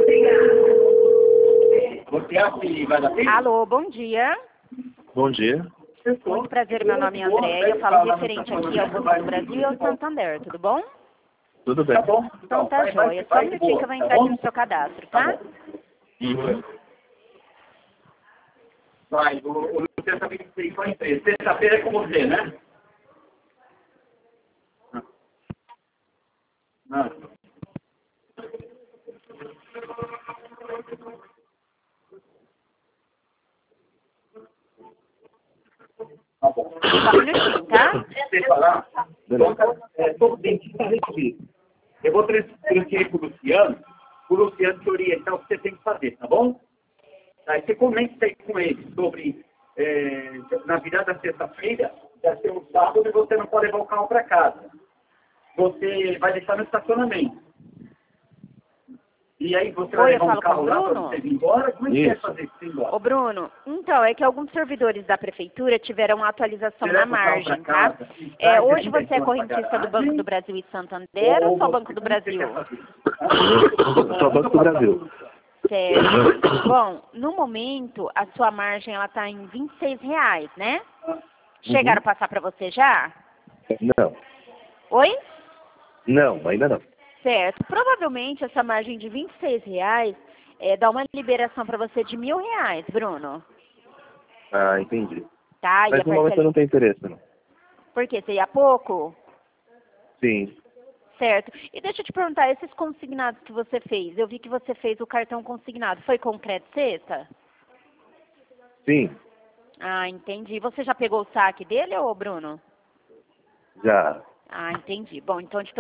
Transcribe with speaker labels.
Speaker 1: Você acha que vai dar tempo?
Speaker 2: Alô, bom dia.
Speaker 3: Bom dia.
Speaker 2: Muito prazer, meu nome é André. Eu falo referente aqui ao Banco do Brasil e ao Santander, tudo bom?
Speaker 3: Tudo bem?
Speaker 1: Tá bom.
Speaker 2: Então tá joia. Só um minutinho que eu vou entrar aqui no seu cadastro, tá?
Speaker 3: Uhum.
Speaker 1: Vai, o Luciano tá vindo com a empresa. Sexta-feira é com você, né? Não. Tá bom.
Speaker 2: Só um minutinho, tá?
Speaker 1: Você falar, todo dentista requisito. Eu vou transferir para o Luciano te orientar o que você tem que fazer, tá bom? Aí você comenta aí com ele sobre, na virada da sexta-feira, vai ser um sábado e você não pode levar o carro para casa. Você vai deixar no estacionamento. E aí você vai
Speaker 2: Oi, eu
Speaker 1: levar um
Speaker 2: falo com
Speaker 1: carro
Speaker 2: o
Speaker 1: lá para
Speaker 2: Bruno?
Speaker 1: você ir embora? Como é que você vai
Speaker 3: Isso.
Speaker 1: fazer isso ir embora?
Speaker 2: Ô, Bruno, então, é que alguns servidores da prefeitura tiveram uma atualização
Speaker 1: Você
Speaker 2: na
Speaker 1: leva o carro
Speaker 2: margem,
Speaker 1: pra
Speaker 2: tá?
Speaker 1: casa, e traz
Speaker 2: Hoje
Speaker 1: ele
Speaker 2: você é
Speaker 1: pra
Speaker 2: correntista do
Speaker 1: garagem,
Speaker 2: Banco do Brasil e Santander ou só Banco do
Speaker 1: como você quer
Speaker 2: Brasil?
Speaker 1: fazer?
Speaker 3: Só Banco do Brasil.
Speaker 2: Certo. Bom, no momento, a sua margem ela tá em R$ 26, né? Chegaram a passar para você já?
Speaker 3: Não.
Speaker 2: Oi?
Speaker 3: Não, ainda não.
Speaker 2: Certo. Provavelmente essa margem de R$ 26 dá uma liberação para você de R$ 1.000, Bruno.
Speaker 3: Ah, entendi.
Speaker 2: Tá? E
Speaker 3: Mas
Speaker 2: a
Speaker 3: no momento eu
Speaker 2: parcela...
Speaker 3: não tenho interesse, não.
Speaker 2: Por quê? Você ia pouco?
Speaker 3: Sim.
Speaker 2: Certo. E deixa eu te perguntar, esses consignados que você fez, eu vi que você fez o cartão consignado, foi com crédito sexta?
Speaker 3: Sim.
Speaker 2: Ah, entendi. Você já pegou o saque dele, ô Bruno?
Speaker 3: Já.
Speaker 2: Ah, entendi. Bom, então